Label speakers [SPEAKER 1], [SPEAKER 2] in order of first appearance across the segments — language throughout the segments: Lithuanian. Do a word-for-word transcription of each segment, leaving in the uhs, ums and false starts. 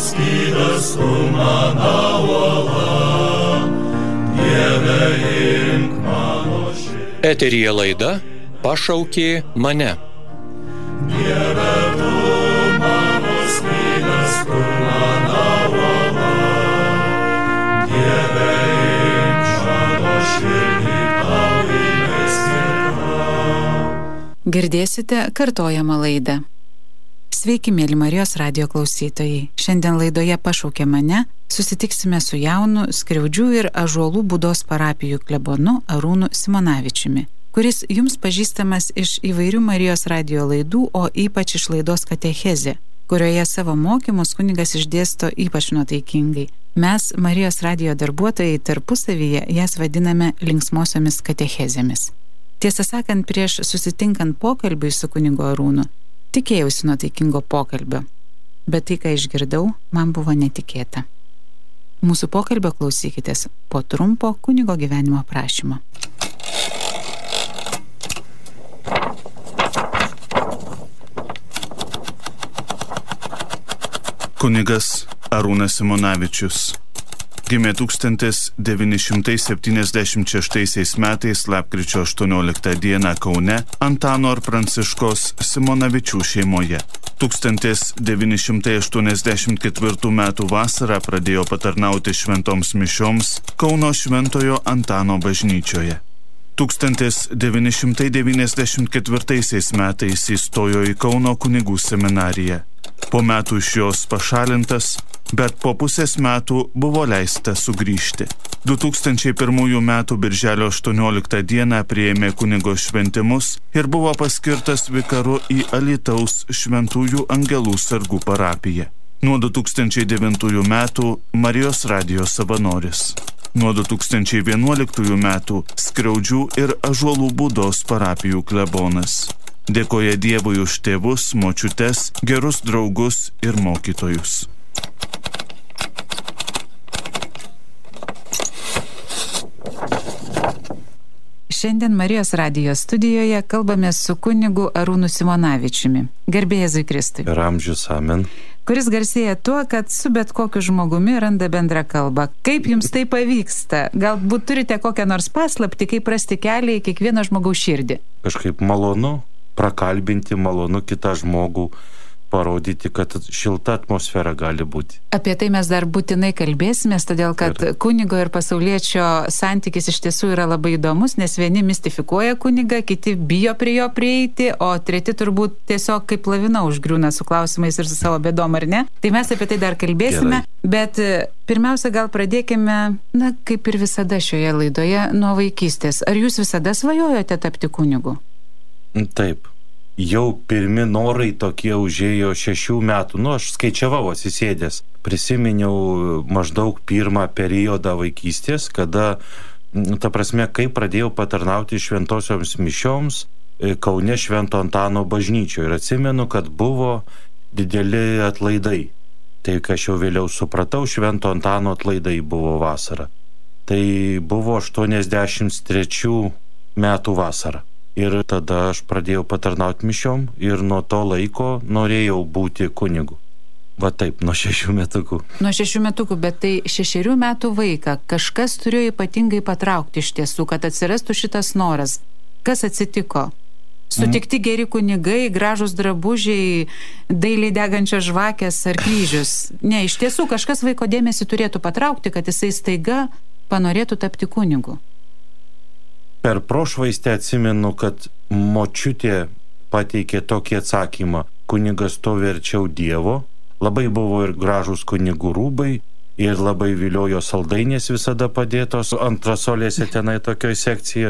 [SPEAKER 1] skydas tu mano uola, Dieve imk mano širdį.
[SPEAKER 2] Eteryje laida Pašaukė mane.
[SPEAKER 1] Dieve tu mano skydas tu mano uola, Dieve imk mano širdį tau įmesti.
[SPEAKER 3] Girdėsite kartojamą laidą. Sveiki, mėly Marijos radijo klausytojai. Šiandien laidoje Pašaukė mane susitiksime su jaunu Skriaudžių ir Ąžuolų Būdos parapijų klebonu Arūnu Simonavičiumi, kuris jums pažįstamas iš įvairių Marijos radijo laidų, o ypač iš laidos Katechezė, kurioje savo mokymus kunigas išdėsto ypač nuotaikingai. Mes, Marijos radijo darbuotojai, tarpusavyje jas vadiname linksmosiomis katechezėmis. Tiesą sakant, prieš susitinkant pokalbį su kunigu Arūnu, tikėjausi nuotaikingo pokalbio, bet tai, ką išgirdau, man buvo netikėta. Mūsų pokalbio klausykitės po trumpo kunigo gyvenimo aprašymo.
[SPEAKER 4] Kunigas Arūnas Simonavičius gimė tūkstantis devyni šimtai septyniasdešimt šeštaisiais metais lapkričio aštuonioliktą dieną Kaune Antano ir Pranciškos Simonavičių šeimoje. tūkstantis devyni šimtai aštuoniasdešimt ketvirtų metų vasarą pradėjo patarnauti šventoms mišioms Kauno Šventojo Antano bažnyčioje. tūkstantis devyni šimtai devyniasdešimt ketvirtaisiais metais įstojo į Kauno kunigų seminariją. Po metų iš jos pašalintas, bet po pusės metų buvo leista sugrįžti. du tūkstančiai pirmųjų metų birželio aštuonioliktą dieną priėmė kunigo šventimus ir buvo paskirtas vikaru į Alytaus Šventųjų Angelų sargų parapiją. Nuo du tūkstančiai devintųjų metų Marijos radijo savanoris. Nuo du tūkstančiai vienuoliktųjų metų Skriaudžių ir Ąžuolų Būdos parapijų klebonas. Dėkoja Dievui už tėvus, močiutes, gerus draugus ir mokytojus.
[SPEAKER 3] Šiandien Marijos radijo studijoje kalbame su kunigu Arūnu Simonavičiumi. Garbė Jėzui Kristui.
[SPEAKER 5] Per amžius amen.
[SPEAKER 3] Kuris garsėja tuo, kad su bet kokiu žmogumi randa bendrą kalbą. Kaip jums tai pavyksta? Galbūt turite kokią nors paslaptį, kaip rasti kelią į kiekvieno žmogaus širdį?
[SPEAKER 5] Kažkaip malonu prakalbinti, malonu kitą žmogų, parodyti, kad šilta atmosfera gali būti.
[SPEAKER 3] Apie tai mes dar būtinai kalbėsimės, todėl kad ir kunigo ir pasauliečio santykis iš tiesų yra labai įdomus, nes vieni mistifikuoja kunigą, kiti bijo prie jo prieiti, o treti turbūt tiesiog kaip lavina užgriūna su klausimais ir su savo bėdom, ar ne? Tai mes apie tai dar kalbėsime, gerai. Bet pirmiausia, gal pradėkime, na, kaip ir visada šioje laidoje, nuo vaikystės. Ar jūs visada svajojote tapti kunigu?
[SPEAKER 5] Taip. Jau pirmi norai tokie užėjo šešių metų. Nu, aš skaičiavau atsisėdęs. Prisiminiau maždaug pirmą periodą vaikystės, kada, ta prasme, kai pradėjau patarnauti šventosioms mišioms Kaune Švento Antano bažnyčioje. Ir atsimenu, kad buvo dideli atlaidai. Tai, ką aš jau vėliau supratau, Švento Antano atlaidai buvo vasara. Tai buvo aštuoniasdešimt trečių metų vasara. Ir tada aš pradėjau patarnauti mišiom ir nuo to laiko norėjau būti kunigu. Va taip, nuo šešių metukų.
[SPEAKER 3] Nuo šešių metukų, bet tai šešerių metų vaiką kažkas turėjo ypatingai patraukti iš tiesų, kad atsirastų šitas noras. Kas atsitiko? Sutikti geri kunigai, gražus drabužiai, dailiai degančios žvakės ar kryžius? Ne, iš tiesų kažkas vaiko dėmesį turėtų patraukti, kad jisai staiga panorėtų tapti kunigu.
[SPEAKER 5] Per prošvaistę atsimenu, kad močiutė pateikė tokį atsakymą: kunigas to verčiau Dievo. Labai buvo ir gražus kunigų rūbai, ir labai viliojo saldainės visada padėtos antrasolėse tenai tokioj sekcijoje.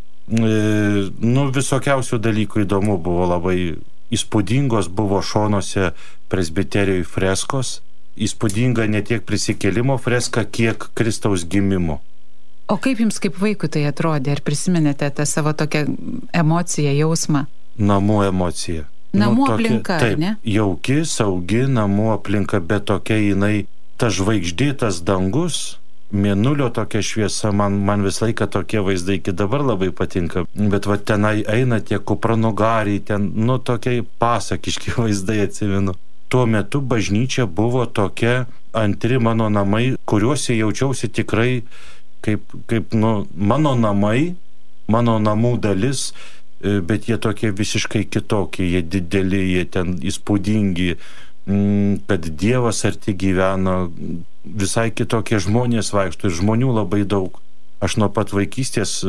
[SPEAKER 5] E, nu, visokiausių dalykų įdomu buvo, labai įspūdingos buvo šonuose presbiterijoj freskos. Įspūdinga ne tiek prisikėlimo freska, kiek Kristaus gimimo.
[SPEAKER 3] O kaip jums kaip vaikui tai atrodė? Ar prisimenėte tą savo tokią emociją, jausmą?
[SPEAKER 5] Namų emocija.
[SPEAKER 3] Namų
[SPEAKER 5] nu, tokia,
[SPEAKER 3] aplinka,
[SPEAKER 5] taip,
[SPEAKER 3] ne?
[SPEAKER 5] Jauki, saugi namų aplinka, bet tokia jinai, ta žvaigždėtas dangus, mėnulio tokia šviesa, man, man visą laiką tokie vaizdai iki dabar labai patinka. Bet va tenai eina tie kupranugariai, ten, nu, tokie pasakiški vaizdai atsimenu. tuo metu bažnyčia buvo tokia antri mano namai, kuriuose jaučiausi tikrai kaip, kaip nu, mano namai, mano namų dalis, bet jie tokie visiškai kitokie, jie dideli, jie ten įspūdingi, kad Dievas arti gyvena, visai kitokie žmonės vaikšto ir žmonių labai daug. Aš nuo pat vaikystės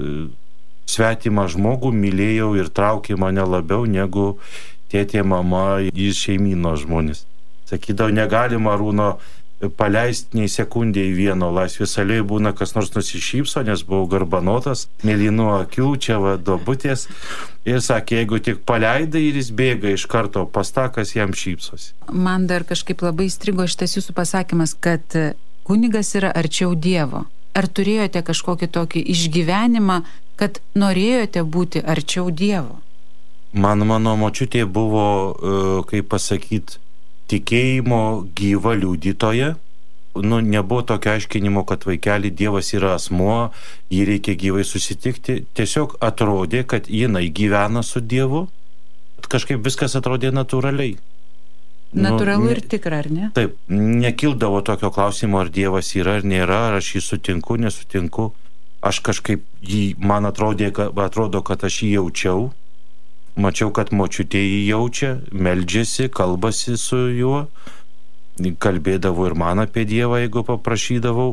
[SPEAKER 5] svetimą žmogų mylėjau ir traukė mane labiau negu tėtė, mama ir šeimyno žmonės. Sakydavau, negalima Arūno paleisti nei sekundėj vieno, Laisvės alėjoj būna kas nors nusišypso, nes buvau garbanotas, mėlynų akių, čia va duobutės. Ir sakė, jeigu tik paleidai ir jis bėga iš karto pas tą, kas jam šypsosi.
[SPEAKER 3] Man dar kažkaip labai įstrigo šitas jūsų pasakymas, kad kunigas yra arčiau Dievo. Ar turėjote kažkokį tokį išgyvenimą, kad norėjote būti arčiau Dievo?
[SPEAKER 5] Man mano močiutė buvo, kaip pasakyti, tikėjimo gyva liudytoja. Nu, nebuvo tokio aiškinimo, kad vaikeli Dievas yra asmuo, jį reikia gyvai susitikti. Tiesiog atrodė, kad jinai gyvena su Dievu. Kažkaip viskas atrodė natūraliai.
[SPEAKER 3] Natūralu
[SPEAKER 5] nu,
[SPEAKER 3] ir tikra, ar ne?
[SPEAKER 5] Taip, nekildavo tokio klausimo, ar Dievas yra ar nėra, ar aš jį sutinku, nesutinku. Aš kažkaip jį, man atrodė, atrodo, kad aš jį jaučiau. Mačiau, kad močiutė jį jaučia, meldžiasi, kalbasi su juo, kalbėdavo ir man apie Dievą, jeigu paprašydavau.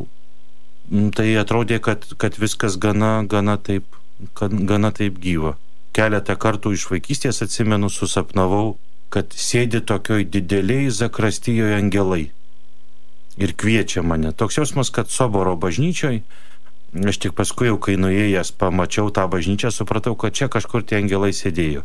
[SPEAKER 5] Tai atrodė, kad, kad viskas gana, gana, taip, gana taip gyva. Keletą kartų iš vaikystės atsimenu, susapnavau, kad sėdi tokioj dideliai zakristijoje angelai ir kviečia mane. Toks jausmas, kad Soboro bažnyčioj, aš tik paskui jau, kai nuėjęs pamačiau tą bažnyčią, supratau, kad čia kažkur tie angelai sėdėjo.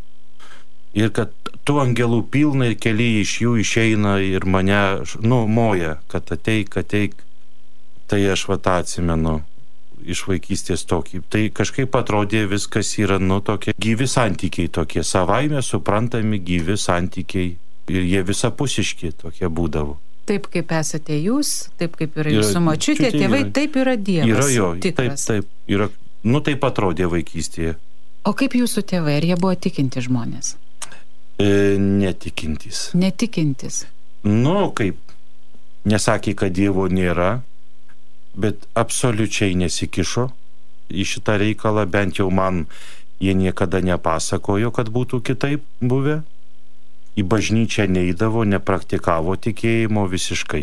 [SPEAKER 5] Ir kad tų angelų pilna ir keli iš jų išeina ir mane, nu, moja, kad ateik, ateik. Tai aš va tą atsimenu iš vaikystės tokį. Tai kažkaip atrodė viskas yra, nu, tokie gyvi santykiai, tokie savaime suprantami gyvi santykiai. Ir jie visapusiški tokie būdavo.
[SPEAKER 3] Taip kaip esate jūs, taip kaip yra jūsų močiutė, tėvai, yra, taip yra Dievas.
[SPEAKER 5] Yra jo,
[SPEAKER 3] tikras.
[SPEAKER 5] Taip, taip. Yra, nu taip atrodė vaikystėje.
[SPEAKER 3] O kaip jūsų tėvai, ar jie buvo tikinti žmonės?
[SPEAKER 5] E, netikintys.
[SPEAKER 3] Netikintys.
[SPEAKER 5] Nu, kaip, nesakė, kad Dievo nėra, bet absoliučiai nesikišo į šitą reikalą, bent jau man jie niekada nepasakojo, kad būtų kitaip buvę. Į bažnyčią neidavo, nepraktikavo tikėjimo visiškai.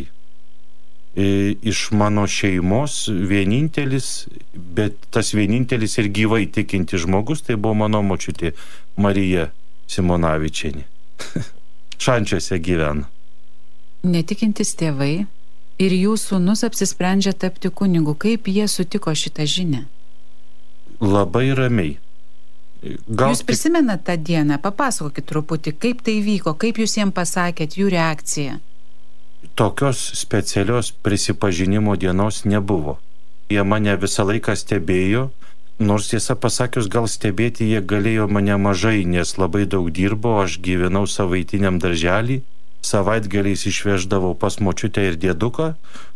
[SPEAKER 5] Iš mano šeimos vienintelis, bet tas vienintelis ir gyvai tikinti žmogus, tai buvo mano močiutė Marija Simonavičienė. Šančiuose gyvena.
[SPEAKER 3] Netikintis tėvai ir jų sūnus apsisprendžia tapti kunigu. Kaip jie sutiko šitą žinią?
[SPEAKER 5] Labai ramiai. Gal
[SPEAKER 3] jūs prisimenat tą dieną, papasakokit truputį, kaip tai vyko, kaip jūs jiems pasakėt, jų reakcija?
[SPEAKER 5] Tokios specialios prisipažinimo dienos nebuvo. Jie mane visą laiką stebėjo, nors tiesą pasakius, gal stebėti jie galėjo mane mažai, nes labai daug dirbo, aš gyvenau savaitiniam darželį, savaitgaliais išveždavau pas močiutę ir dėduką,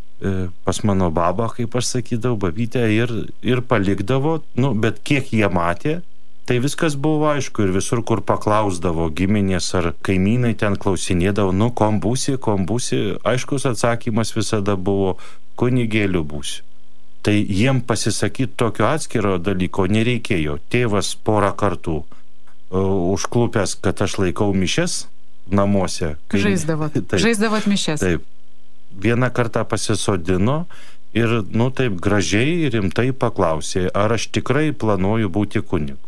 [SPEAKER 5] pas mano babą, kaip aš sakydavau, babytę, ir, ir palikdavo, nu, bet kiek jie matė, tai viskas buvo aišku ir visur, kur paklausdavo giminės ar kaimynai, ten klausinėdavo, nu, kom būsi, kom būsi, aiškus atsakymas visada buvo, kunigėliu būsiu. Tai jiem pasisakyti tokio atskiro dalyko nereikėjo. Tėvas porą kartų uh, užklupęs, kad aš laikau mišes namuose.
[SPEAKER 3] Kai... Žaisdavot. Taip, Žaisdavot mišes.
[SPEAKER 5] Taip. Vieną kartą pasisodino ir, nu, taip gražiai rimtai paklausė, ar aš tikrai planuoju būti kunigu.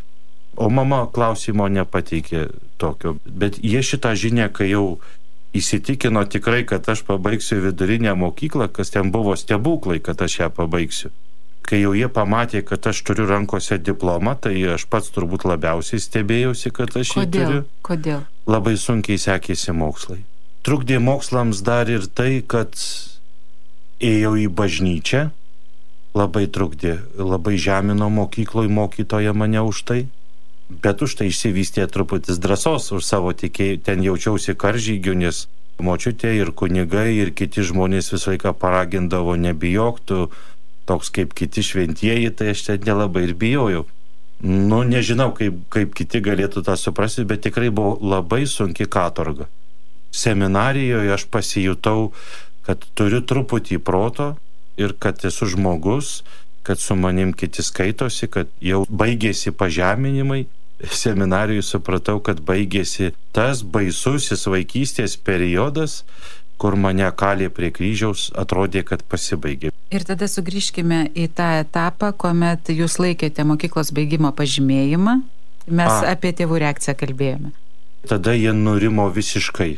[SPEAKER 5] O mama klausimo nepateikė tokio. Bet jie šitą žinią, kai jau įsitikino tikrai, kad aš pabaigsiu vidurinę mokyklą, kas ten buvo stebuklai, kad aš ją pabaigsiu. Kai jau jie pamatė, kad aš turiu rankose diplomą, tai aš pats turbūt labiausiai stebėjausi, kad aš jį turiu.
[SPEAKER 3] Kodėl?
[SPEAKER 5] Labai sunkiai sekėsi mokslai. Trukdė mokslams dar ir tai, kad ėjau į bažnyčią. Labai trukdė, labai žemino mokykloj mokytoja mane už tai. Bet už tai išsivystė truputis drąsos už savo tikėjimą. Ten jaučiausi karžygiu, nes močiutė ir kunigai ir kiti žmonės visą laiką paragindavo nebijok, tu toks kaip kiti šventieji, tai aš ten nelabai ir bijojau. Nu, nežinau, kaip, kaip kiti galėtų tą suprasti, bet tikrai buvo labai sunki katorga. seminarijoje aš pasijutau, kad turiu truputį proto ir kad esu žmogus, kad su manim kiti skaitosi, kad jau baigėsi pažeminimai. Seminarijoje supratau, kad baigėsi tas baisusis vaikystės periodas, kur mane kalė prie kryžiaus, atrodė, kad pasibaigė.
[SPEAKER 3] Ir tada sugrįžkime į tą etapą, kuomet jūs laikėte mokyklos baigimo pažymėjimą. Mes A. apie tėvų reakciją kalbėjome.
[SPEAKER 5] Tada jie nurimo visiškai.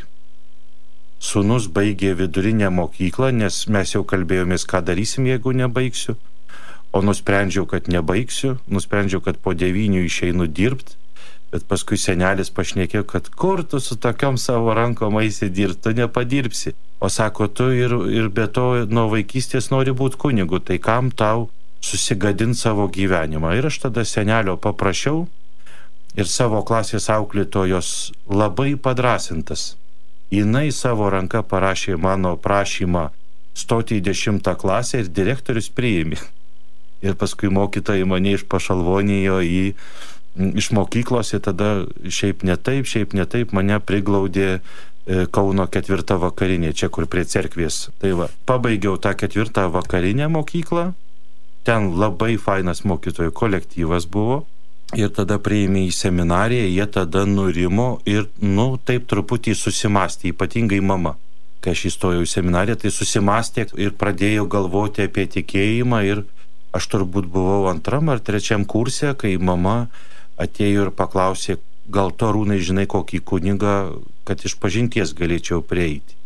[SPEAKER 5] Sūnus baigė vidurinę mokyklą, nes mes jau kalbėjomės, ką darysim, jeigu nebaigsiu. O nusprendžiau, kad nebaigsiu, nusprendžiau, kad po devynių išeinu dirbti, bet paskui senelis pašnekėjo, kad kur tu su tokiom savo rankom eisi dirbti, tu nepadirbsi. O sako, tu ir, ir be to nuo vaikystės nori būti kunigu, tai kam tau susigadinti savo gyvenimą? Ir aš tada senelio paprašiau ir savo klasės auklėtojos labai padrasintas. Jinai savo ranka parašė mano prašymą stoti į dešimtą klasę ir direktorius priėmė. Ir paskui mokytojai mane iš pašalvonijo į, iš mokyklos ir tada šiaip ne taip, šiaip ne taip mane priglaudė Kauno ketvirtą vakarinė, čia kur prie cerkvės. Tai va, pabaigiau tą ketvirtą vakarinę mokyklą, ten labai fainas mokytojų kolektyvas buvo ir tada priėmė į seminariją, jie tada nurimo ir, nu, taip truputį susimastė, ypatingai mama. Kai aš įstojau į seminariją, tai susimastė ir pradėjau galvoti apie tikėjimą ir aš turbūt buvau antram ar trečiam kurse, kai mama atėjo ir paklausė, gal tu, Arūnai, žinai kokį kunigą, kad iš pažinties galėčiau prieiti.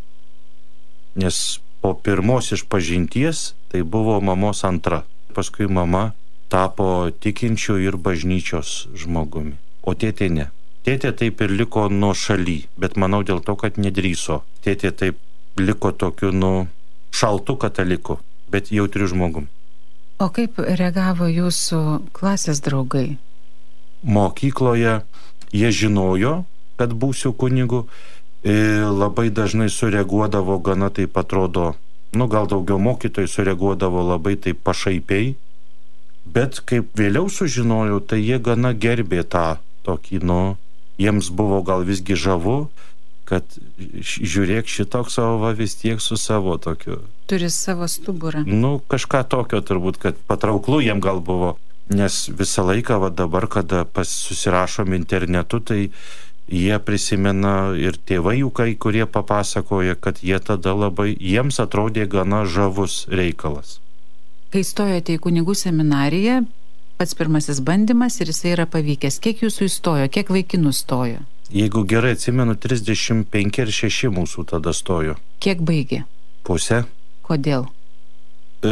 [SPEAKER 5] Nes po pirmos iš pažinties tai buvo mamos antra. Paskui mama tapo tikinčiu ir bažnyčios žmogumi. O tėtė ne. Tėtė taip ir liko nuo šaly, bet manau dėl to, kad nedrįso. Tėtė taip liko tokiu, nu, šaltu kataliku, bet jautriu žmogum.
[SPEAKER 3] O kaip reagavo jūsų klasės draugai?
[SPEAKER 5] Mokykloje jie žinojo, kad būsiu kunigu, labai dažnai sureaguodavo gana taip atrodo, nu gal daugiau mokytojai sureaguodavo labai taip pašaipiai, bet kaip vėliau sužinojau, tai jie gana gerbė tą tokį, nu, jiems buvo gal visgi žavu, kad žiūrėk šitoks savo va vis tiek su savo tokiu.
[SPEAKER 3] Turi savo stuburą.
[SPEAKER 5] Nu, kažką tokio turbūt, kad patrauklu jiem gal buvo, nes visą laiką va dabar, kada pas susirašom internetu, tai jie prisimena ir tėvai jų kai kurie papasakoja, kad jie tada labai, jiems atrodė gana žavus reikalas.
[SPEAKER 3] Kai stojote į kunigų seminariją, pats pirmasis bandymas ir jisai yra pavykęs. Kiek jūsų įstojo, kiek vaikinų stojo?
[SPEAKER 5] Jeigu gerai atsimenu, trisdešimt penki ir šeši mūsų tada stojo.
[SPEAKER 3] Kiek baigė?
[SPEAKER 5] Pusę.
[SPEAKER 3] Kodėl?
[SPEAKER 5] E,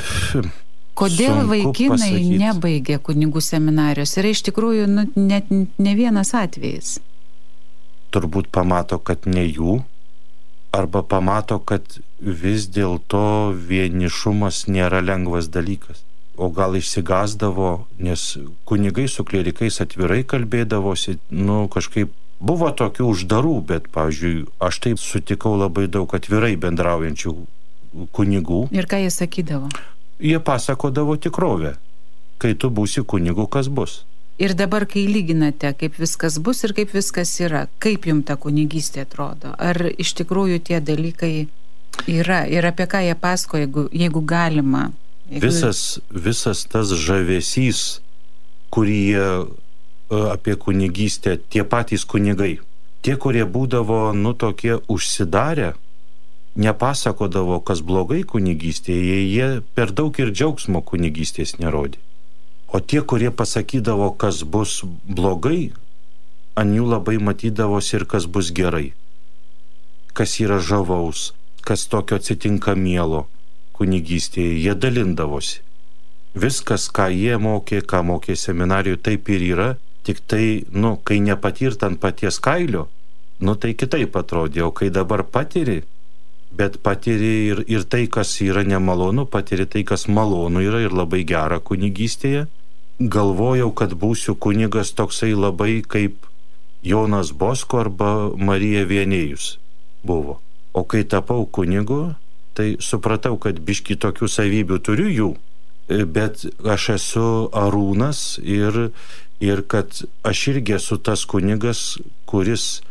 [SPEAKER 3] Kodėl vaikinai pasakyti. Nebaigė kunigų seminarijos? Yra iš tikrųjų nu, net ne vienas atvejis.
[SPEAKER 5] Turbūt pamato, kad ne jų, arba pamato, kad vis dėlto vienišumas nėra lengvas dalykas. O gal išsigasdavo, nes kunigai su klierikais atvirai kalbėdavosi, nu kažkaip buvo tokių uždarų, bet, pavyzdžiui, aš taip sutikau labai daug atvirai bendraujančių kunigų.
[SPEAKER 3] Ir ką jie sakydavo?
[SPEAKER 5] Jie pasakodavo tikrovę. Kai tu būsi kunigu, kas bus?
[SPEAKER 3] Ir dabar, kai lyginate, kaip viskas bus ir kaip viskas yra, kaip jums ta kunigystė atrodo? Ar iš tikrųjų tie dalykai yra? Ir apie ką jie pasako, jeigu, jeigu galima? Jeigu...
[SPEAKER 5] Visas, visas tas žavesys, kurį jie apie kunigystę, tie patys kunigai, tie, kurie būdavo, nu, tokie užsidarę, nepasakodavo, kas blogai kunigystėje, jie per daug ir džiaugsmo kunigystės nerodė. O tie, kurie pasakydavo, kas bus blogai, ant jų labai matydavosi ir kas bus gerai. Kas yra žavaus, kas tokio atsitinka mielo kunigystėje, jie dalindavosi. Viskas, ką jie mokė, ką mokė seminarijoje, taip ir yra, tik tai, nu, kai nepatirt ant paties kailio, nu, tai kitaip atrodė, o kai dabar patiri, bet patiri ir, ir tai, kas yra nemalonu, patiri tai, kas malonu yra ir labai gera kunigystėje. Galvojau, kad būsiu kunigas toksai labai kaip Jonas Bosko arba Marija Vienėjus buvo. O kai tapau kunigu, tai supratau, kad biški tokių savybių turiu jų, bet aš esu Arūnas ir, ir kad aš irgi esu tas kunigas, kuris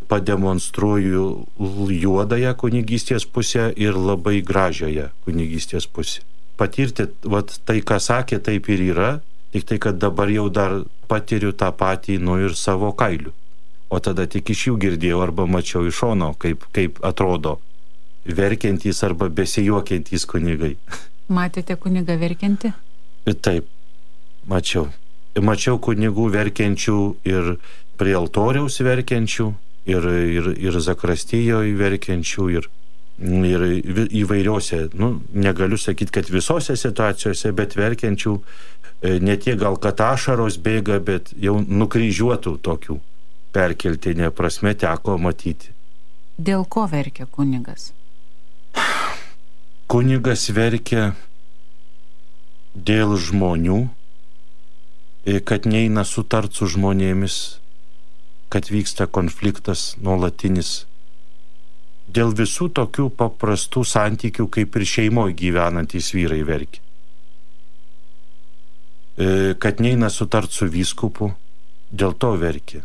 [SPEAKER 5] pademonstruoju juodąją kunigystės pusę ir labai gražiąją kunigystės pusę. Patirti, vat, tai, ką sakė, taip ir yra, tik tai, kad dabar jau dar patiriu tą patį, nu ir savo kailiu. O tada tik iš jų girdėjau arba mačiau iš šono, kaip, kaip atrodo verkiantys arba besijuokiantys kunigai.
[SPEAKER 3] Matėte kunigą verkiantį?
[SPEAKER 5] Taip, mačiau. Mačiau kunigų verkiančių ir prie altoriaus verkiančių, ir, ir, ir zakristijoje verkiančių, ir, ir įvairiose, nu, negaliu sakyti, kad visose situacijose, bet verkiančių, ne tiek gal, kad ašaros bėga, bet jau nukryžiuotų tokių perkeltinė prasme teko matyti.
[SPEAKER 3] Dėl ko verkia kunigas?
[SPEAKER 5] Kunigas verkia dėl žmonių, kad neina sutart su žmonėmis, kad vyksta konfliktas nuolatinis. Dėl visų tokių paprastų santykių, kaip ir šeimoje gyvenantys vyrai verkia. Kad neina sutart su vyskupu, dėl to verkia.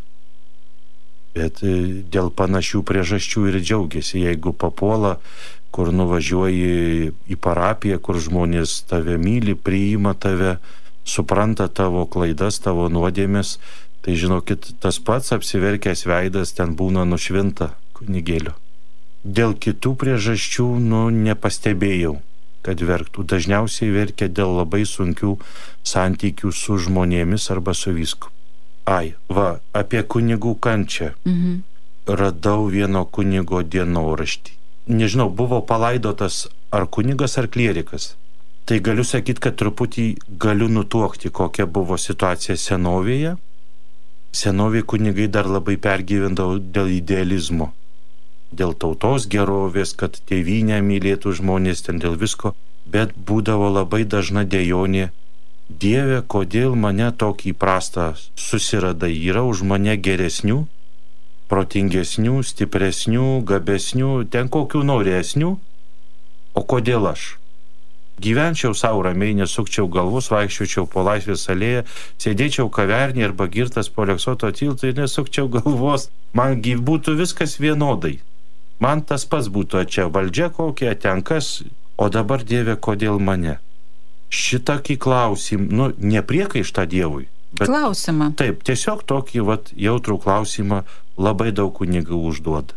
[SPEAKER 5] Bet dėl panašių priežasčių ir džiaugiasi, jeigu papuola, kur nuvažiuoji į parapiją, kur žmonės tave myli, priima tave, supranta tavo klaidas, tavo nuodėmes, tai žinokit, tas pats apsiverkęs veidas ten būna nušvinta kunigėlio. Dėl kitų priežasčių, nu, nepastebėjau, kad verktų. Dažniausiai verkia dėl labai sunkių santykių su žmonėmis arba su vyskupu. Ai, va, apie kunigų kančią. Mhm. Radau vieno kunigo dienoraštį. Nežinau, buvo palaidotas ar kunigas, ar klierikas. Tai galiu sakyti, kad truputį galiu nutuokti, kokia buvo situacija senovėje. Senovėje kunigai dar labai pergyvendavo dėl idealizmo, dėl tautos gerovės, kad tėvynę mylėtų žmonės, ten dėl visko, bet būdavo labai dažna dejonė. Dieve, kodėl mane tokį prastą susiradai? Yra už mane geresnių, protingesnių, stipresnių, gabesnių, ten kokių noresnių. O kodėl aš? Gyvenčiau savo ramiai, nesukčiau galvus, vaikščiočiau po Laisvės alėją, sėdėčiau kavernį arba girtas po Aleksoto tiltu ir nesukčiau galvos. Man būtų viskas vienodai. Man tas pats būtų, čia valdžia kokia, ten kas, o dabar Dieve, kodėl mane? Šitokį klausimą, nu, ne priekaištą Dievui, bet
[SPEAKER 3] klausimą.
[SPEAKER 5] Taip, tiesiog tokį vat, jautrų klausimą labai daug kunigų užduoda.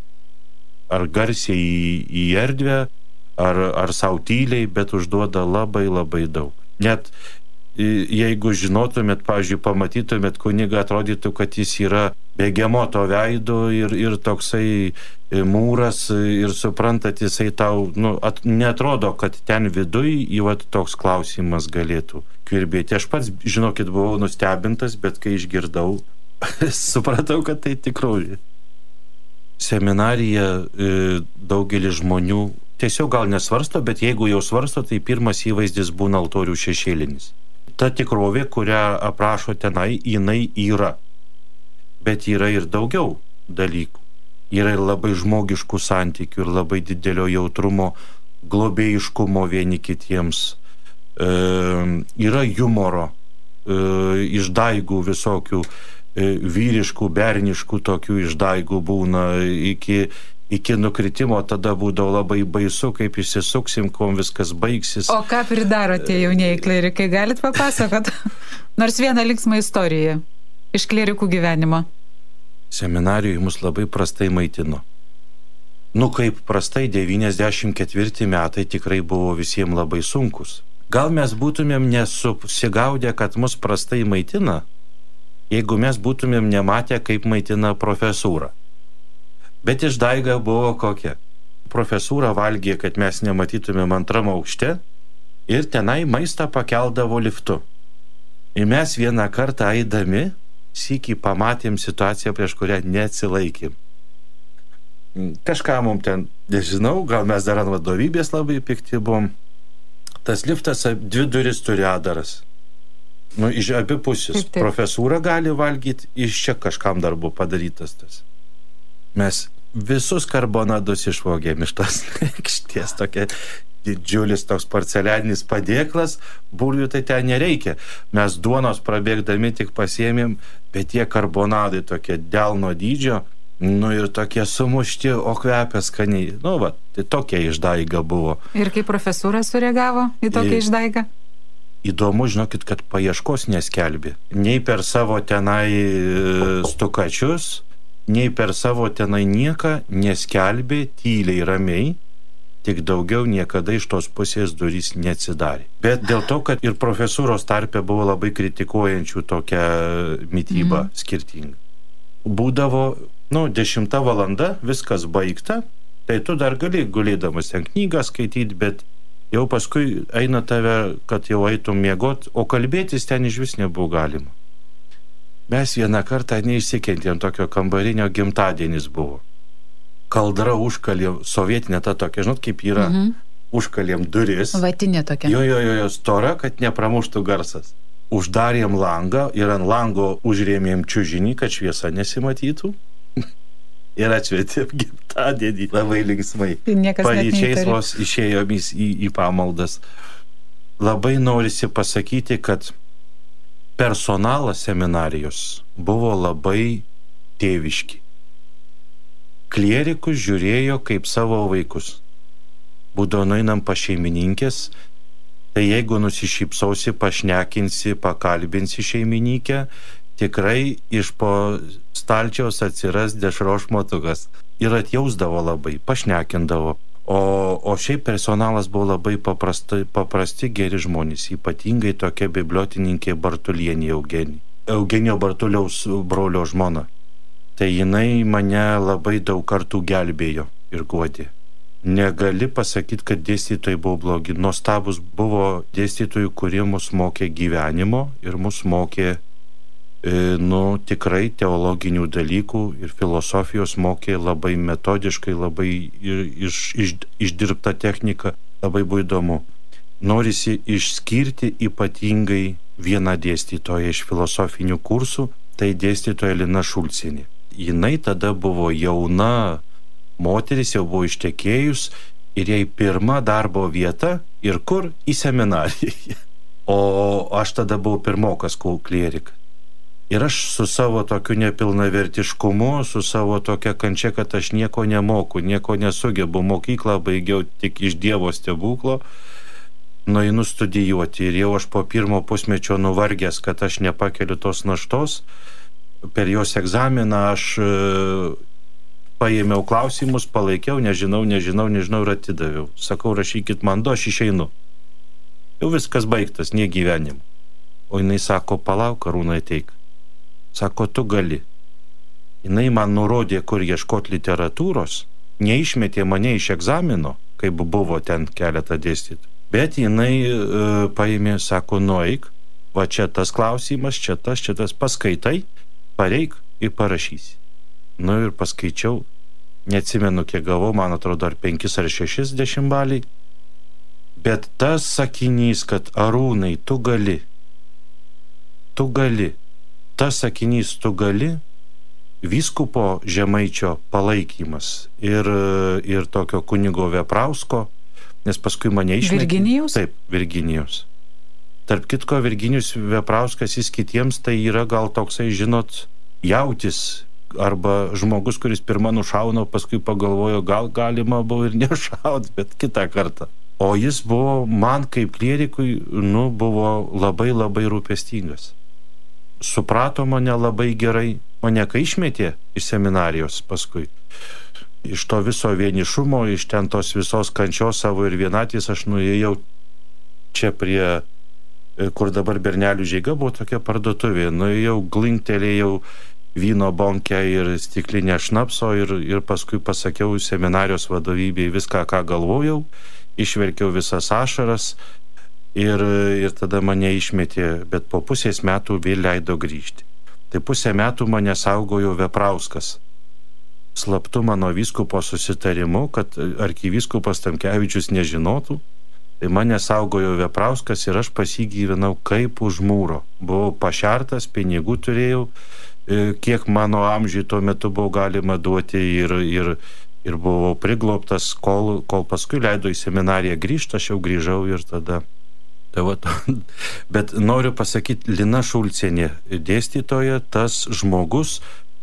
[SPEAKER 5] Ar garsiai į, į erdvę, ar, ar sau tyliai, bet užduoda labai labai daug. Net jeigu žinotumėt, pavyzdžiui, pamatytumėt kunigą, atrodytų, kad jis yra begemoto veido ir, ir toksai mūras ir suprantat, jisai tau, nu, at, netrodo, kad ten viduj į vat toks klausimas galėtų kvirbėti. Aš pats, žinokit, buvau nustebintas, bet kai išgirdau, supratau, kad tai tikroji. Seminarija daugelis žmonių tiesiog gal nesvarsto, bet jeigu jau svarsto, tai pirmas įvaizdis būna altorių šešėlinis. Ta tikrovė, kurią aprašo tenai, jinai yra. Bet yra ir daugiau dalykų. Yra ir labai žmogiškų santykių, ir labai didelio jautrumo, globėjiškumo vieni kitiems. E, yra humoro, e, išdaigų visokių, e, vyriškų, berniškų tokių išdaigų būna iki... Iki nukritimo tada būdavo labai baisu, kaip išsisuksim, kuom viskas baigsis.
[SPEAKER 3] O ką pridaro tie jaunieji klerikai, galit papasakot? Nors vieną linksmą istoriją iš klerikų gyvenimo.
[SPEAKER 5] Seminarijoje mus labai prastai maitino. Nu, kaip prastai, devyniasdešimt ketvirti metai tikrai buvo visiems labai sunkus. Gal mes būtumėm nesusigaudę, kad mus prastai maitina, jeigu mes būtumėm nematę, kaip maitina profesūra. Bet išdaiga buvo kokia. Profesūra valgė, kad mes nematytumėm antram aukšte ir tenai maistą pakeldavo liftu. Ir mes vieną kartą eidami sykį pamatėm situaciją, prieš kurią neatsilaikėm. Kažką mums ten, nežinau, gal mes dar ant vadovybės labai pikti buvom. Tas liftas dvi duris turi adaras. Nu, iš abi pusės. Taip, taip. Profesūra gali valgyti, iš čia kažkam dar buvo padarytas tas. Mes visus karbonadus išvogėm iš tos lėkštės, tokia didžiulis toks porcelianinis padėklas, bulvių tai ten nereikia. Mes duonos prabėgdami tik pasiėmėm, bet tie karbonadai tokie delno dydžio, Nu ir tokie sumušti, o kvepia skaniai. Nu va, tai tokia išdaiga buvo.
[SPEAKER 3] Ir kaip profesūra sureagavo į tokią išdaigą?
[SPEAKER 5] Įdomu, žinokit, kad paieškos neskelbė. Nei per savo tenai stukačius, nei per savo tenai nieką neskelbė, tyliai, ramiai. Tik daugiau niekada iš tos pusės durys neatsidarė. Bet dėl to, kad ir profesūros tarpe buvo labai kritikuojančių tokią mitybą mm. skirtingą. Būdavo, nu, dešimta valanda, viskas baigta, tai tu dar gali gulėdamas ten knygą skaityti, bet jau paskui eina tave, kad jau eitum miegot, o kalbėtis ten iš vis nebuvo galima. Mes vieną kartą neišsikentėm, tokio kambarinio gimtadienis buvo. Kaldra užkalė, sovietinė ta tokia, žinot, kaip yra, mhm. užkalėm duris.
[SPEAKER 3] Vatinė tokia.
[SPEAKER 5] Jo, jo, jo, jo, stora, kad nepramuštų garsas. Uždarėm langą ir ant lango užrėmėm čiužinį, kad šviesa nesimatytų. Ir atšvietėm gimtadienį labai linksmai. Paryčiais vos išėjom į, į, į pamaldas. Labai norisi pasakyti, kad personalas seminarijos buvo labai tėviški. Klierikus žiūrėjo kaip savo vaikus. Būdavo nueinam pa šeimininkės, tai jeigu nusišypsausi, pašnekinsi, pakalbinsi šeimininkę, tikrai iš po stalčiaus atsiras dešrošmotukas. Ir atjausdavo labai, pašnekindavo. O, o šiaip personalas buvo labai paprasti, paprasti geri žmonės, ypatingai tokia bibliotininkė Bartulienė Eugenija. Eugenijo Bartuliaus brolio žmona. Tai jinai mane labai daug kartų gelbėjo ir guodė. Negali pasakyti, kad dėstytojai buvo blogi. Nuostabus buvo dėstytojų, kurie mus mokė gyvenimo ir mus mokė e, nu, tikrai teologinių dalykų ir filosofijos mokė labai metodiškai, labai iš, iš, išdirbta technika, labai buvo įdomu. Norisi išskirti ypatingai vieną dėstytoją iš filosofinių kursų, tai dėstytoja Lina Šulcienė. Jinai tada buvo jauna moteris, jau buvo ištekėjus ir jai pirma darbo vieta ir kur? Į seminariją. O aš tada buvau pirmokas klierikas. Ir aš su savo tokiu nepilnavertiškumu, su savo tokia kančia, kad aš nieko nemoku, nieko nesugebu, mokyklą baigiau tik iš Dievo stebuklo, nueinu studijuoti ir jau aš po pirmo pusmečio nuvargęs, kad aš nepakeliu tos naštos. Per jos egzaminą aš e, paėmiau klausimus, palaikiau, nežinau, nežinau, nežinau ir atidaviau. Sakau, rašykit man du, aš išeinu. Jau viskas baigtas, nie gyvenimu. O jinai sako, palauk, Arūnai, ateik. Sako, tu gali. Jinai man nurodė, kur ieškot literatūros, neišmetė mane iš egzamino, kaip buvo ten keletą dėstytų. Bet jinai e, paėmė, sako, nueik, va čia tas klausimas, čia tas, čia tas, paskaitai, pareik ir parašysi. Nu ir paskaičiau, neatsimenu, kiek gavau, man atrodo, ar penkis ar šešis dešimtbaliai. Bet tas sakinys, kad Arūnai, tu gali, tu gali, tas sakinys, tu gali, vyskupo Žemaičio palaikymas ir, ir tokio kunigo Veprausko, nes paskui mane išmetė.
[SPEAKER 3] Virginijaus?
[SPEAKER 5] Taip, Virginijaus. Tarp kitko, Virginijus Veprauskas, jis kitiems tai yra gal toksai, žinot, jautis arba žmogus, kuris pirmą nušauna, paskui pagalvojo, gal galima buvo ir nešaut, bet kitą kartą. O jis buvo, man kaip klierikui, nu, buvo labai labai rūpestingas. Suprato mane labai gerai, mane kai išmetė iš seminarijos paskui. Iš to viso vienišumo, iš ten tos visos kančios savo ir vienatės, aš nuėjau čia prie, kur dabar Bernelių Žeiga buvo tokia parduotuvė, nuėjau, glinktelėjau vyno bonkę ir stiklinę šnapso ir, ir paskui pasakiau seminarijos vadovybei viską, ką galvojau, išverkiau visas ašaras ir, ir tada mane išmetė, bet po pusės metų vėl leido grįžti. Tai pusę metų mane saugojo Veprauskas. Slaptu mano vyskupo susitarimu, kad arkivyskupas Tamkevičius nežinotų. Tai mane saugojo Veprauskas ir aš pasigyvenau kaip už mūro. Buvau pašertas, pinigų turėjau, kiek mano amžiui tuo metu buvo galima duoti ir, ir, ir buvau priglobtas, kol, kol paskui leido į seminariją grįžti, aš jau grįžau ir tada. Tai va, bet noriu pasakyti, Lina Šulcienė, dėstytoja, tas žmogus,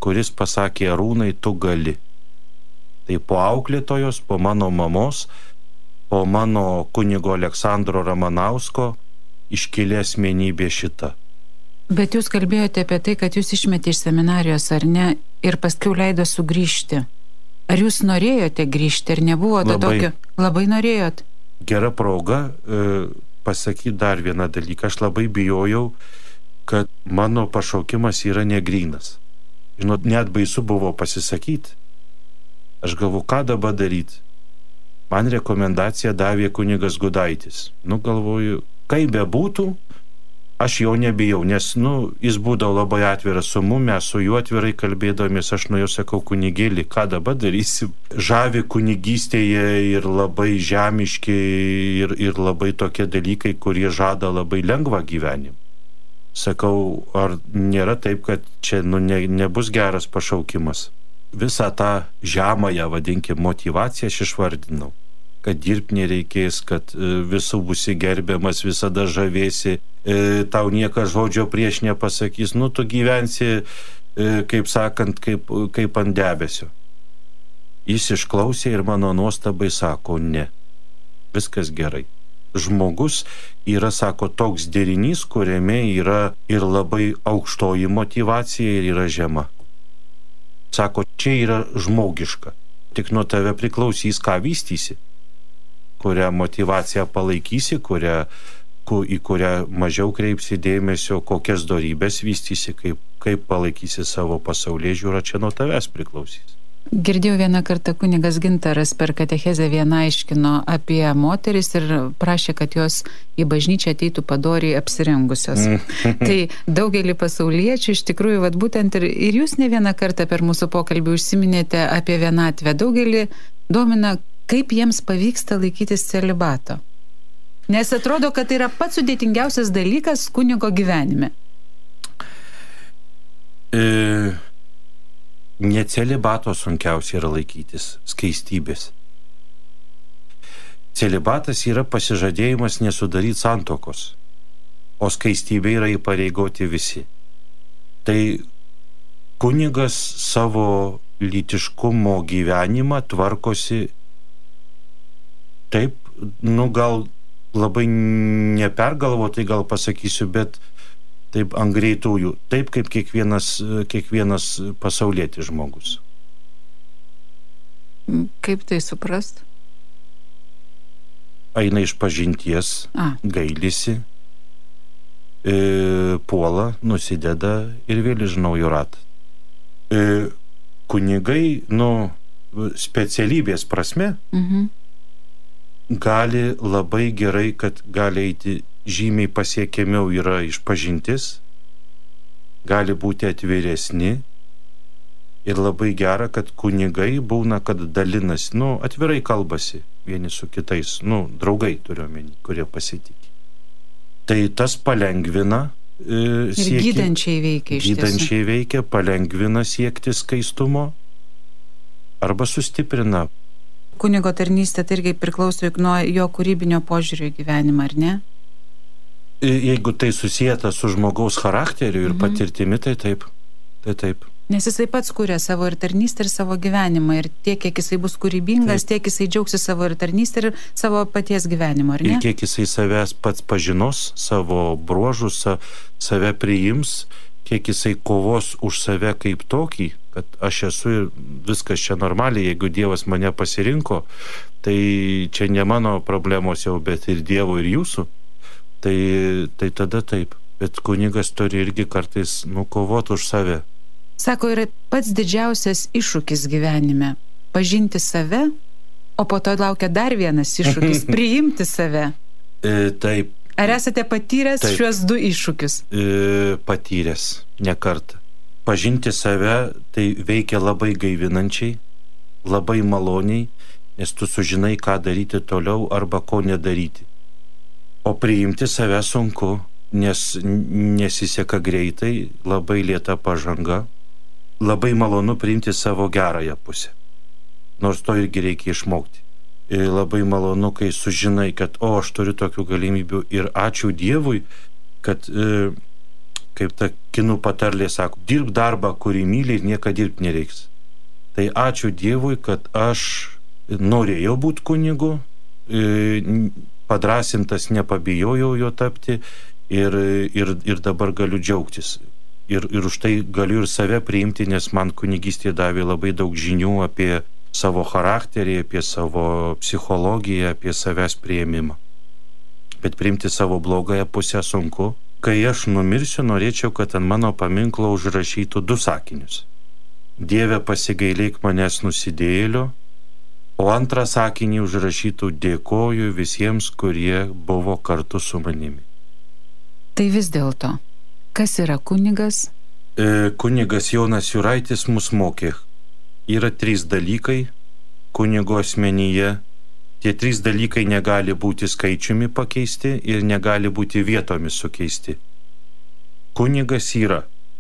[SPEAKER 5] kuris pasakė: Arūnai, tu gali. Tai po auklėtojos, po mano mamos, po mano kunigo Aleksandro Ramanausko iškilė asmenybė šita.
[SPEAKER 3] Bet jūs kalbėjote apie tai, kad jūs išmetė iš seminarijos, ar ne, ir paskui leido sugrįžti. Ar jūs norėjote grįžti, ar nebuvo to
[SPEAKER 5] Labai.
[SPEAKER 3] tokio? Labai norėjot.
[SPEAKER 5] Gera proga e, pasakyti dar vieną dalyką. Aš labai bijojau, kad mano pašaukimas yra negrynas. Žinot, net baisu buvo pasisakyti. Aš galvoju, ką dabar daryti. Man rekomendaciją davė kunigas Gudaitis. Nu, galvoju, kaip bebūtų, aš jo nebijau, nes, nu, jis būdavo labai atviras su mumis, mes su juo atvirai kalbėdamės, aš nuo jo sakau: kunigėlį, ką dabar darysim? Žavi kunigystėje ir labai žemiški ir, ir labai tokie dalykai, kurie žada labai lengvą gyvenimą. Sakau, ar nėra taip, kad čia, nu, ne, nebus geras pašaukimas? Visą tą žemąją, vadinkim, motivaciją aš išvardinau. Kad dirbti nereikės, kad visų būsi gerbiamas, visada žavėsi, tau niekas žodžio prieš nepasakys, nu tu gyvensi, kaip sakant, kaip, kaip ant debesio. Jis išklausė ir mano nuostabai sako: ne, viskas gerai. Žmogus yra, sako, toks derinys, kuriame yra ir labai aukštoji motivacija ir yra žema. Sako, čia yra žmogiška, tik nuo tave priklausys, ką vystysi, kurią motivaciją palaikysi, kurią, ku, į kurią mažiau kreipsi dėmesio, kokias dorybės vystysi, kaip, kaip palaikysi savo pasaulėžiūrą, čia nuo tavęs priklausys.
[SPEAKER 3] Girdėjau vieną kartą kunigas Gintaras per katechezę vieną aiškino apie moteris ir prašė, kad jos į bažnyčią ateitų padoriai apsirengusios. Tai daugelį pasauliečių iš tikrųjų, vat, būtent ir, ir jūs ne vieną kartą per mūsų pokalbį užsiminėte apie vienatvę. Daugelį domina, kaip jiems pavyksta laikytis celibato. Nes atrodo, kad tai yra pats sudėtingiausias dalykas kunigo gyvenime.
[SPEAKER 5] E... Ne celibato sunkiausia yra laikytis, skaistybės. Celibatas yra pasižadėjimas nesudaryti santuokos, o skaistybė yra įpareigoti visi. Tai kunigas savo lytiškumo gyvenimą tvarkosi taip, nu gal labai nepergalvotai gal pasakysiu, bet taip ant greitųjų, taip kaip kiekvienas, kiekvienas pasaulietis žmogus.
[SPEAKER 3] Kaip tai suprast?
[SPEAKER 5] Eina iš pažinties,
[SPEAKER 3] A.
[SPEAKER 5] gailisi, e, puola, nusideda ir vėl iš naujo ratą. E, kunigai, nu, specialybės prasme,
[SPEAKER 3] Mhm.
[SPEAKER 5] gali labai gerai, kad gali eiti žymiai pasiekiamiau yra išpažintis, gali būti atviresni ir labai gera, kad kunigai būna, kad dalinasi, nu, atvirai kalbasi vieni su kitais, nu, draugai turiuomenį, kurie pasitikė. Tai tas palengvina e, siekti.
[SPEAKER 3] Ir gydančiai veikia iš tiesų.
[SPEAKER 5] Gydančiai veikia, palengvina siekti skaistumo arba sustiprina.
[SPEAKER 3] Kunigo tarnystė tai irgi priklauso juk nuo jo kūrybinio požiūrio į gyvenimą, ar ne?
[SPEAKER 5] Jeigu tai susijęta su žmogaus charakteriu ir mhm. patirtimi, tai taip. Tai taip.
[SPEAKER 3] Nes jisai pats kuria savo ir tarnystę ir savo gyvenimą. Ir tiek, kiek jisai bus kūrybingas, taip. Tiek jisai džiaugsi savo ir tarnystę ir savo paties gyvenimo, ar ne?
[SPEAKER 5] Ir kiek jisai savęs pats pažinos, savo bruožus, save priims, kiek jisai kovos už save kaip tokį, kad aš esu ir viskas čia normaliai, jeigu Dievas mane pasirinko, tai čia ne mano problemos jau, bet ir Dievo ir jūsų. Tai, tai tada taip. Bet kunigas turi irgi kartais nukovoti už save.
[SPEAKER 3] Sako, yra pats didžiausias iššūkis gyvenime – pažinti save, o po to laukia dar vienas iššūkis – priimti save.
[SPEAKER 5] E, taip.
[SPEAKER 3] Ar esate patyręs
[SPEAKER 5] taip.
[SPEAKER 3] Šiuos du iššūkius?
[SPEAKER 5] E, patyręs, ne kartą. Pažinti save tai veikia labai gaivinančiai, labai maloniai, nes tu sužinai, ką daryti toliau arba ko nedaryti. O priimti save sunku, nes nesiseka greitai, labai lėta pažanga. Labai malonu priimti savo gerąją pusę. Nors to irgi reikia išmokti. Ir labai malonu, kai sužinai, kad o, aš turiu tokių galimybių ir ačiū Dievui, kad e, kaip ta kinų patarlė sako, dirb darbą, kurį myli ir niekada dirbti nereiks. Tai ačiū Dievui, kad aš norėjau būti kunigu, padrasintas nepabijojau jo tapti ir, ir, ir dabar galiu džiaugtis. Ir, ir už tai galiu ir save priimti, nes man kunigystė davė labai daug žinių apie savo charakterį, apie savo psichologiją, apie savęs priėmimą. Bet priimti savo blogąją pusę sunku. Kai aš numirsiu, norėčiau, kad ant mano paminklo užrašytų du sakinius. Dieve, pasigailėk manęs nusidėjėlio, o antrą sakinį užrašytų dėkoju visiems, kurie buvo kartu su manimi.
[SPEAKER 3] Tai vis dėlto, kas yra kunigas?
[SPEAKER 5] E, kunigas Jonas Juraitis mus mokė. Yra trys dalykai kunigo asmenyje. Tie trys dalykai negali būti skaičiumi pakeisti ir negali būti vietomis sukeisti. Kunigas yra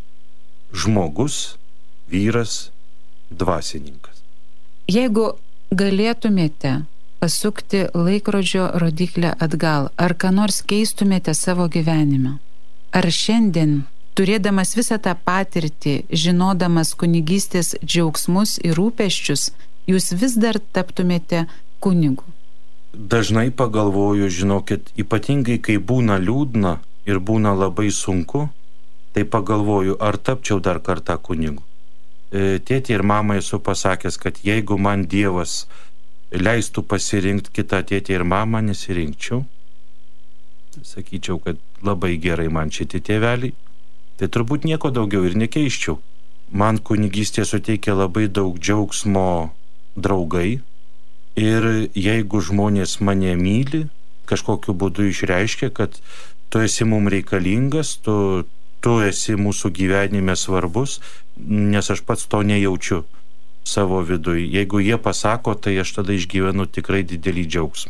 [SPEAKER 5] žmogus, vyras, dvasininkas.
[SPEAKER 3] Jeigu galėtumėte pasukti laikrodžio rodyklę atgal, ar ką nors keistumėte savo gyvenime? Ar šiandien, turėdamas visą tą patirtį, žinodamas kunigystės džiaugsmus ir rūpesčius, jūs vis dar taptumėte kunigu?
[SPEAKER 5] Dažnai pagalvoju, žinokit, ypatingai kai būna liūdna ir būna labai sunku, tai pagalvoju, ar tapčiau dar kartą kunigu. Tėtė ir mamai esu pasakęs, kad jeigu man Dievas leistų pasirinkti kitą tėtę ir mamą, nesirinkčiau. Sakyčiau, kad labai gerai man šitie tėveliai. Tai turbūt nieko daugiau ir nekeiščiau. Man kunigystė suteikia labai daug džiaugsmo draugai. Ir jeigu žmonės mane myli, kažkokiu būdu išreiškia, kad tu esi mums reikalingas, tu, tu esi mūsų gyvenime svarbus, nes aš pats to nejaučiu savo vidui. Jeigu jie pasako, tai aš tada išgyvenu tikrai didelį džiaugsmą.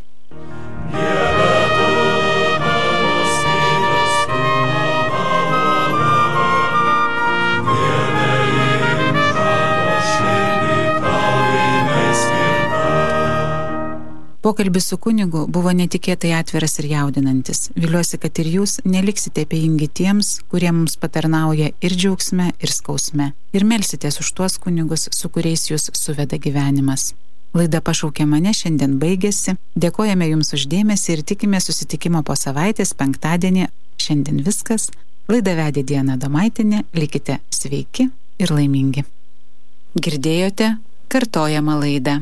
[SPEAKER 3] Pokalbis su kunigu buvo netikėtai atviras ir jaudinantis. Viliuosi, kad ir jūs neliksite abejingi tiems, kurie mums patarnauja ir džiaugsme, ir skausme. Ir melsitės už tuos kunigus, su kuriais jūs suveda gyvenimas. Laida Pašaukė mane šiandien baigėsi. Dėkojame jums už dėmesį ir tikime susitikimo po savaitės penktadienį. Šiandien viskas. Laidą vedė Diana Adomaitienė. Likite sveiki ir laimingi. Girdėjote kartojamą laidą.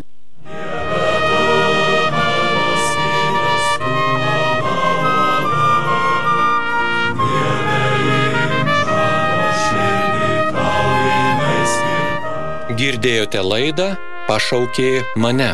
[SPEAKER 2] Girdėjote laidą Pašaukė mane.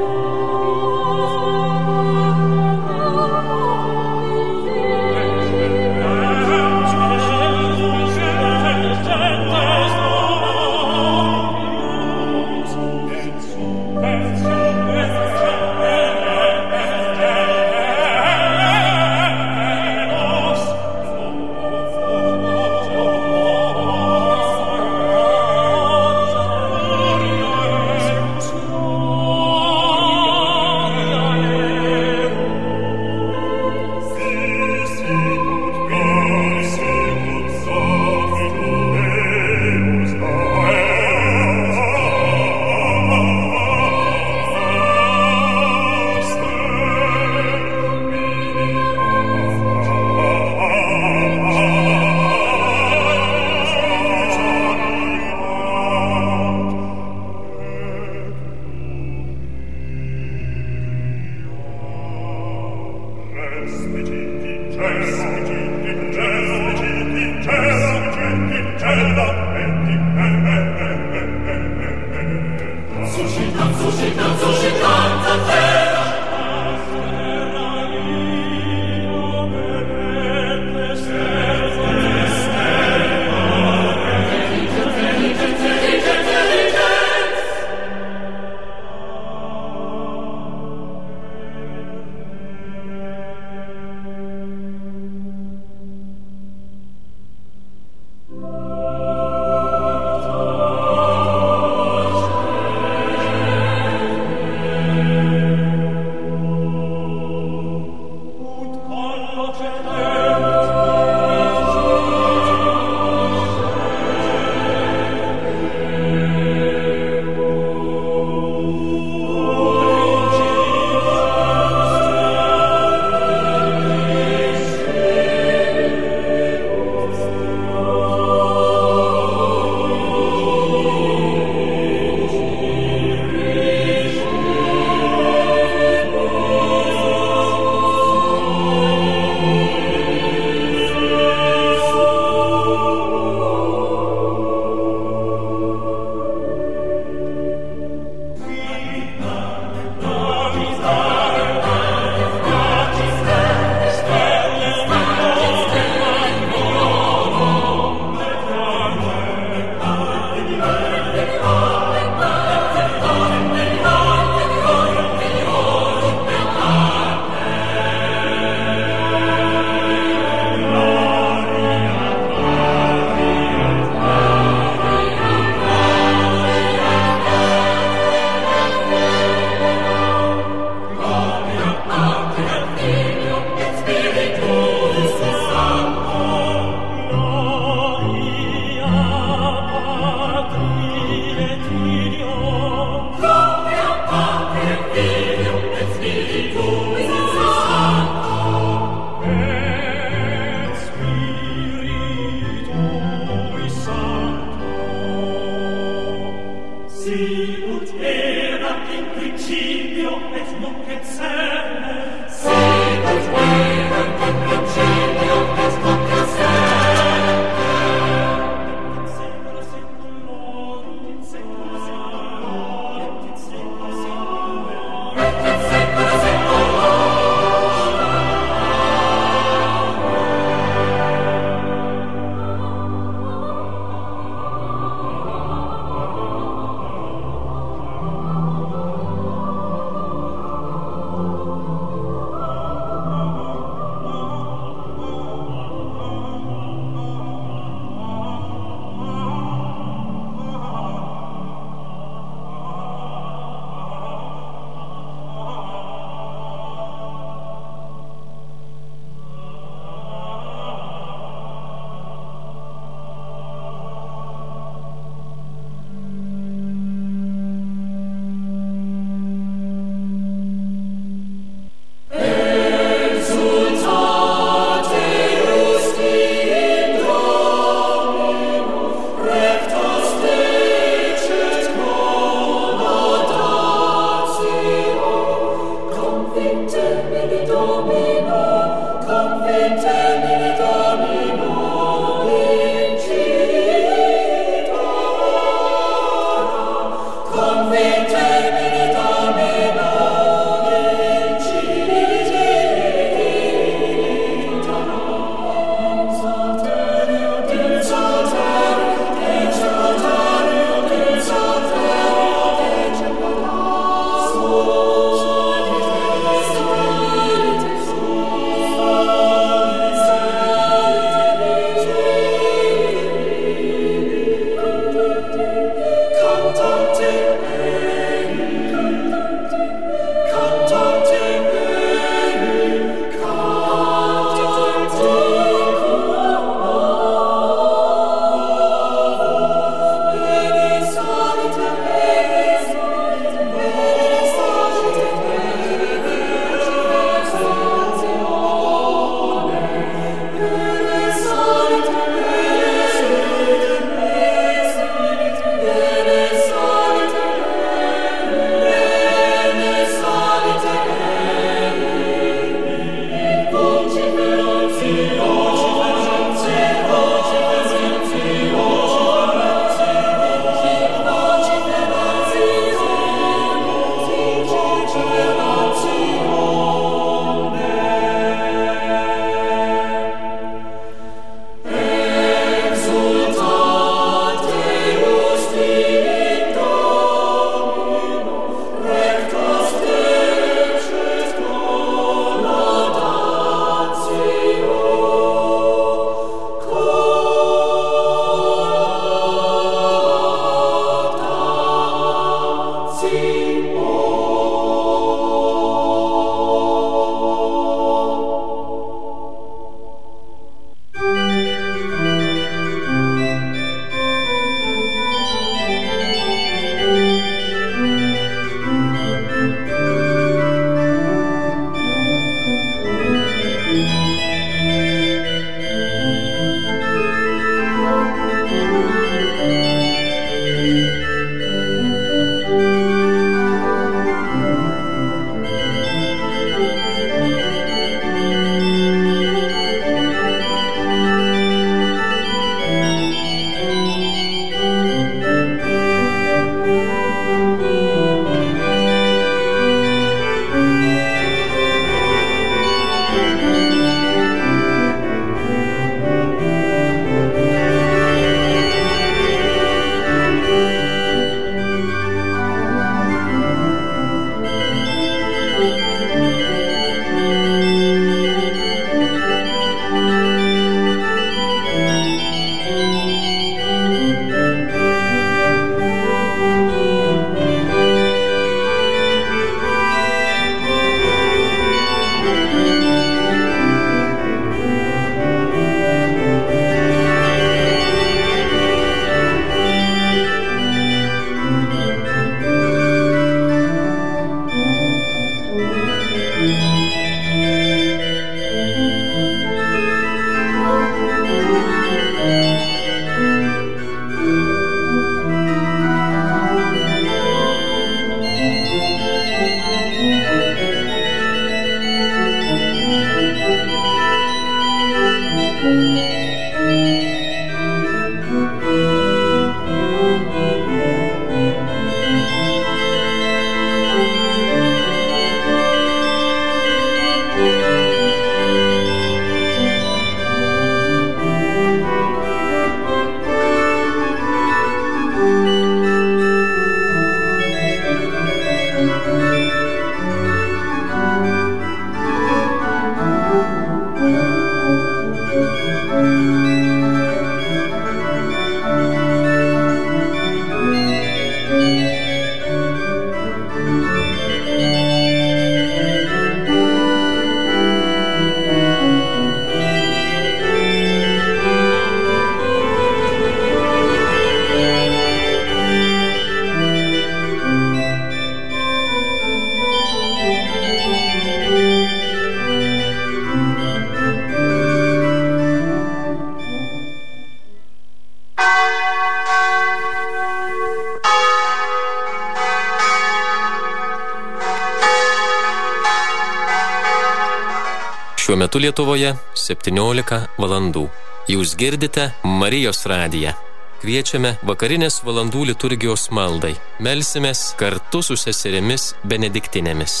[SPEAKER 6] Šiuo metu Lietuvoje septyniolika valandų. Jūs girdite Marijos radiją. Kviečiame vakarinės valandų liturgijos maldai. Melsimės kartu su seserimis benediktinėmis.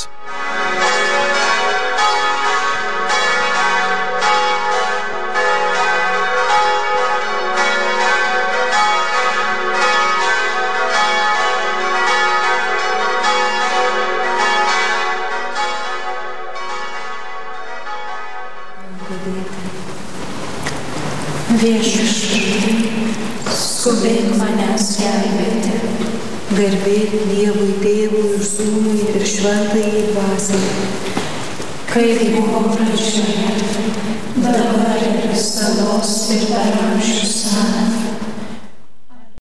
[SPEAKER 7] Viešpatie, skubėk manęs gelbėti. Garbė Dievui Tėvui ir Sūnui ir Šventajai Dvasiai. Kaip buvo pradžioje, dabar ir visados ir per amžius. Amen.